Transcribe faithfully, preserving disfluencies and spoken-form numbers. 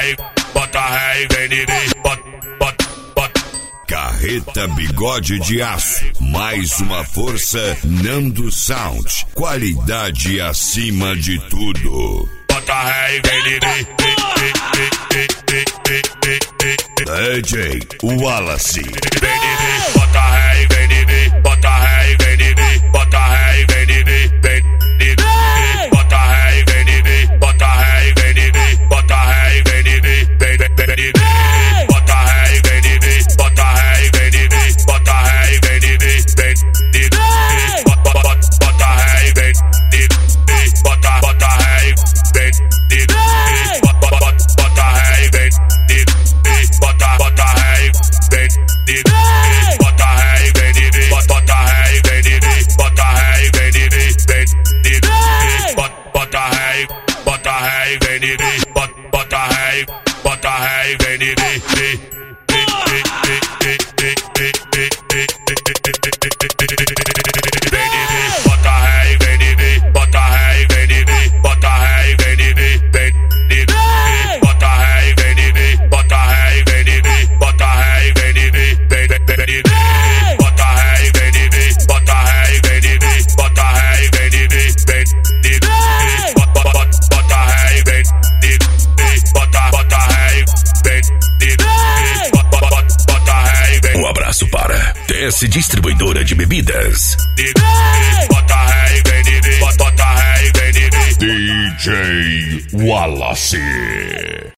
ré, bota ré, vem de bota, bota, bota. Carreta Bigode de Aço, mais uma força Nando Sound, qualidade acima de tudo. Bota ré, vem de D J Wallace. vem de bota ré, vem de bota ré, vem de bota ré, vem de vem de bota ré, vem de bota ré, vem de bota ré, vem de vem de bota ré, vem de bota ré, vem de bota ré, vem de vem de bota bota ré, vem de bota bota ré, vem de bota bota ré, vem de bota bota ré, vem de bota ré, vem de bota ré, vem de bota ré, vem de vem de bota ré, bota ré, vem de bota ré, bota ré, vem de Um abraço para T S Distribuidora de Bebidas. D J Wallace.